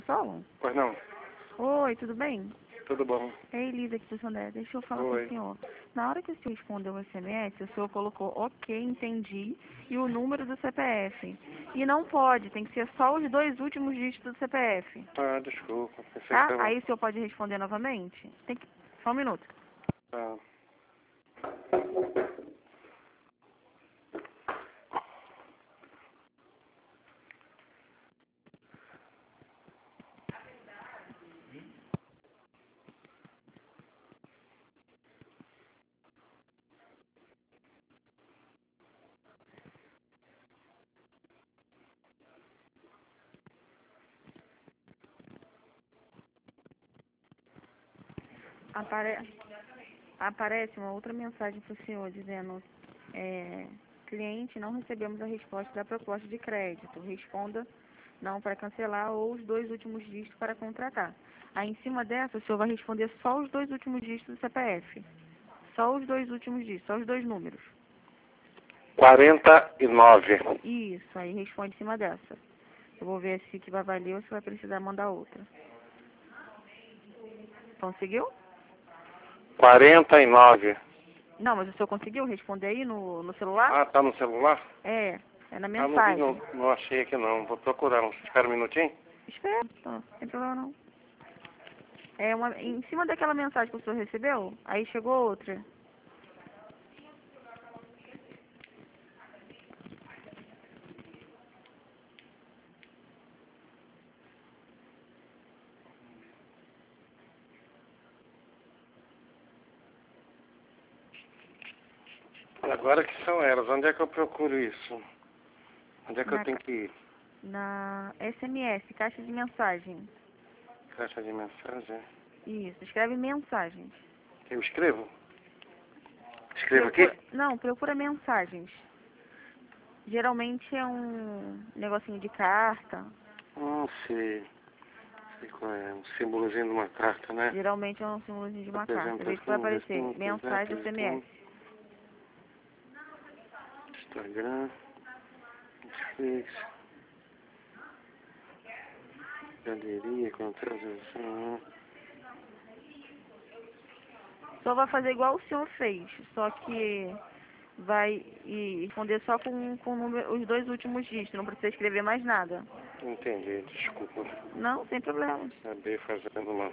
Sol? Pois não. Oi, tudo bem? Tudo bom. É Elisa aqui do Sandé. Deixa eu falar com Oi. o senhor. Na hora que o senhor respondeu o SMS, o senhor colocou ok, entendi, e o número do CPF. E não pode, tem que ser só os 2 últimos dígitos do CPF. Ah, desculpa. Pensei Tá? que tava... Aí o senhor pode responder novamente? Tem que... Só um minuto. Ah. Aparece uma outra mensagem para o senhor dizendo: cliente, não recebemos a resposta da proposta de crédito. Responda não para cancelar ou os 2 últimos dígitos para contratar. Aí em cima dessa, o senhor vai responder só os 2 últimos dígitos do CPF. Só os 2 últimos dígitos, só os 2 números. 49. Isso, aí responde em cima dessa. Eu vou ver se que vai valer ou se vai precisar mandar outra. Conseguiu? 49. Não, mas o senhor conseguiu responder aí no celular? Ah, tá no celular? É na Ah, mensagem. não achei aqui não. Vou procurar. Espera um minutinho. Espera, não tem problema não. Em cima daquela mensagem que o senhor recebeu, aí chegou outra. Agora que são elas. Onde é que eu procuro isso? Onde é que eu tenho que ir? Na SMS, caixa de mensagem. Caixa de mensagem. Isso, escreve mensagens. Eu escrevo? Escrevo aqui? Não, procura mensagens. Geralmente é um negocinho de carta. Sei. Sei qual é. Um símbolozinho de uma carta, né? Geralmente é um símbolozinho de uma carta. Vê que vai aparecer mensagem SMS. Instagram. Netflix. Galeria, contratação. Só vai fazer igual o senhor fez, só que vai responder só com os 2 últimos dígitos, não precisa escrever mais nada. Entendi, desculpa. Não, sem problema. Acabei fazendo uma...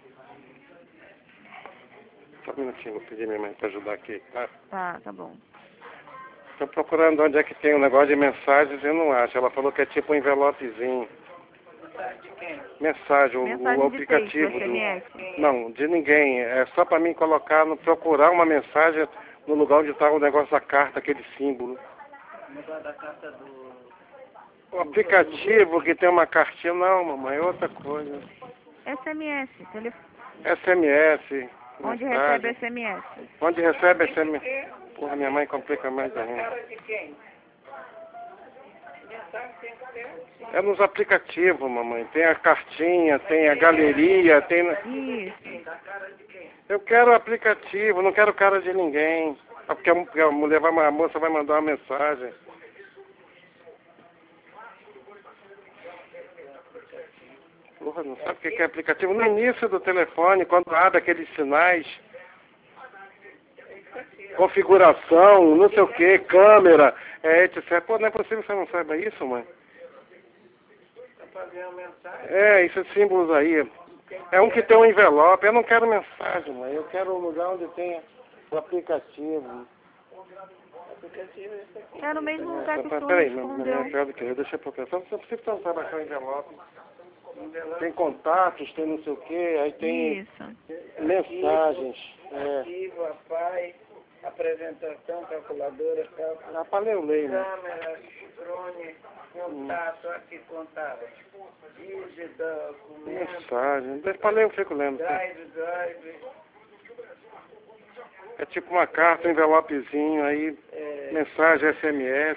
Só um minutinho, vou pedir minha mãe para ajudar aqui, tá? Tá bom. Estou procurando onde é que tem um negócio de mensagens e eu não acho. Ela falou que é tipo um envelopezinho. Mensagem de quem? Mensagem, o De texto, aplicativo SMS. Não, de ninguém. É só para mim colocar, procurar uma mensagem no lugar onde está o negócio da carta, aquele símbolo. O negócio da carta do... O aplicativo que tem uma cartinha, não, mamãe, é outra coisa. SMS, SMS, onde mensagem. recebe SMS. Onde recebe SMS? Porra, minha mãe complica mais ainda. Cara de quem? Mensagem tem que ser. É nos aplicativos, mamãe. Tem a cartinha, tem a galeria, tem... Isso. Da cara de quem? Eu quero aplicativo, não quero cara de ninguém. Porque a mulher a moça vai mandar uma mensagem. Porra, não sabe o que é aplicativo? No início do telefone, quando abre aqueles sinais, configuração, não sei o que, câmera, etc. Pô, não é possível que você não saiba isso, mãe? Para fazer uma mensagem? Esses símbolos aí. É um que tem um envelope. Eu não quero mensagem, mãe. Eu quero um lugar onde tenha o aplicativo. Aplicativo é esse aqui. É no mesmo lugar que o senhor Peraí, respondeu. deixa eu procurar. Só você precisa tentar baixar o envelope. Tem contatos, tem não sei o que, aí tem Isso. mensagens. Arquivo, APAI, apresentação, calculadora, cálculo, Para ler, eu leio. Né? câmera, drone, contato, aqui contato. Vídeo, documento, Mensagem. Para ler eu fico lendo. drive. É tipo uma carta, um envelopezinho, aí mensagem, SMS.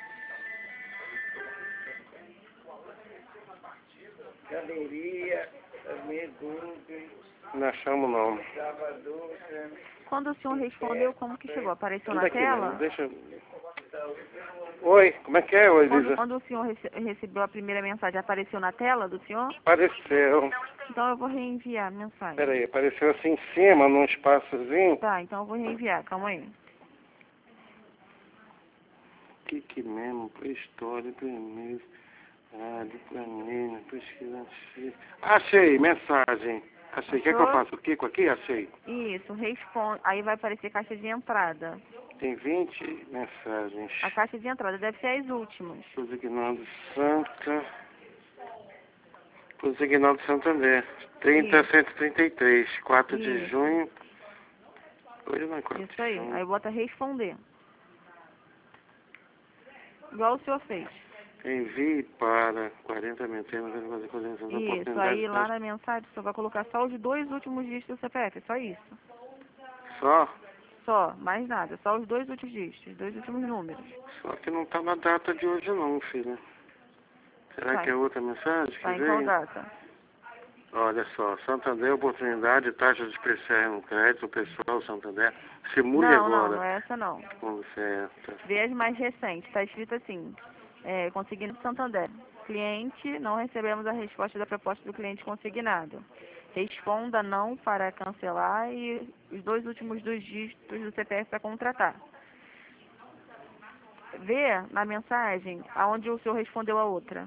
Galeria, também Google, Não achamos não. Salvador, Quando o senhor respondeu, como que chegou? Apareceu Onde na é que mesmo? tela? Deixa eu... Oi, como é que é, oi, Elisa? Quando o senhor recebeu a primeira mensagem, apareceu na tela do senhor? Apareceu. Então eu vou reenviar a mensagem. Peraí, apareceu assim em cima, num espaçozinho. Tá, então eu vou reenviar, calma aí. Que mesmo? Pré-história, primeiro. De planilha, pesquisa. Achei, mensagem. Achei. Quer que eu Achou? faça o Kiko aqui? Achei. Isso, responde. Aí vai aparecer caixa de entrada. Tem 20 mensagens. A caixa de entrada deve ser as últimas. Designado Santa. Designado Santander. 30.133. 4 de Isso. junho. Hoje não é 4 Isso de aí. junho. Aí bota responder. Igual o senhor fez. Envie para 40 mentemas. Isso, aí lá na mensagem você vai colocar só os 2 últimos dígitos do CPF, só isso. Só? Só, mais nada, só os 2 últimos dígitos, os 2 últimos números. Só que não tá na data de hoje não, filha. Será Tá. que é outra mensagem que Tá em qual veio? data? Olha só, Santander, oportunidade, taxa de especial no crédito, pessoal, Santander. Simule Não, agora. não é essa não. Certo. Vê as mais recentes, tá escrito assim, consignado Santander. Cliente, não recebemos a resposta da proposta do cliente consignado. Responda não para cancelar e os 2 últimos 2 dígitos do CPF para contratar. Vê na mensagem aonde o senhor respondeu a outra.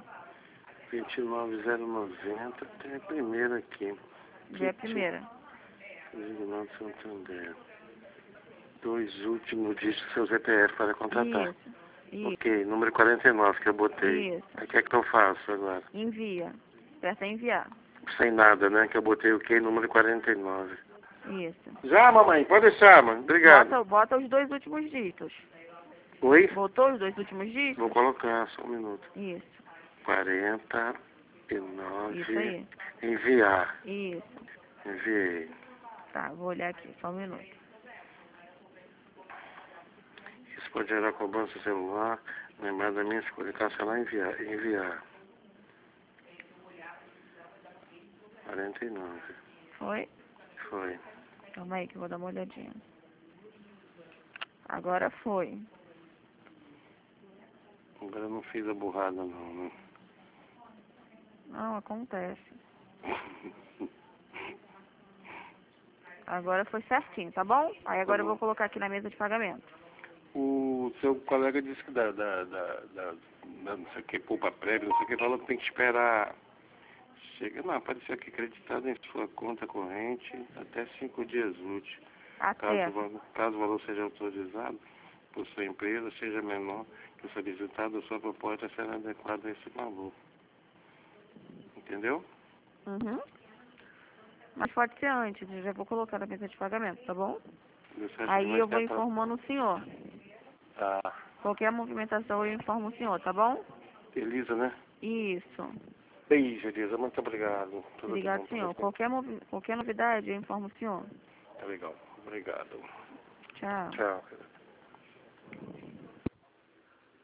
29.090, tem a primeira aqui. Vê a primeira. Designado Santander. 2 últimos dígitos do seu CPF para contratar. Isso. Ok, número 49 que eu botei. Isso. Aí o que é que eu faço agora? Envia. Aperta enviar. Sem nada, né? Que eu botei o que? Número 49. Isso. Já, mamãe? Pode deixar, mãe. Obrigado. Bota os 2 últimos dígitos. Oi? Botou os 2 últimos dígitos? Vou colocar, só um minuto. Isso. 49. Isso aí. Enviar. Isso. Enviei. Tá, vou olhar aqui, só um minuto. Isso pode gerar cobrança celular. Lembrar da minha escolha. Cancelar, enviar. Enviar. 49. Foi? Foi. Calma aí que eu vou dar uma olhadinha. Agora foi. Agora eu não fiz a burrada não, né? Não, acontece. Agora foi certinho, tá bom? Aí agora eu vou colocar aqui na mesa de pagamento. O seu colega disse que não sei o que, poupa prévio, não sei o que, falou que tem que esperar. Chega, não, apareceu aqui acreditado em sua conta corrente até 5 dias úteis. Até. Caso o valor seja autorizado por sua empresa, seja menor que o solicitado, a sua proposta será adequada a esse valor. Entendeu? Uhum. Mas pode ser antes, eu já vou colocar na mesa de pagamento, tá bom? Aí eu vou informando o senhor. Tá. Qualquer movimentação eu informo o senhor, tá bom? Elisa, né? Isso. Beijo, Elisa. Muito obrigado. Tudo Obrigado, bom, senhor. tudo bem. Qualquer novidade eu informo o senhor. Tá legal. Obrigado. Tchau. Tchau.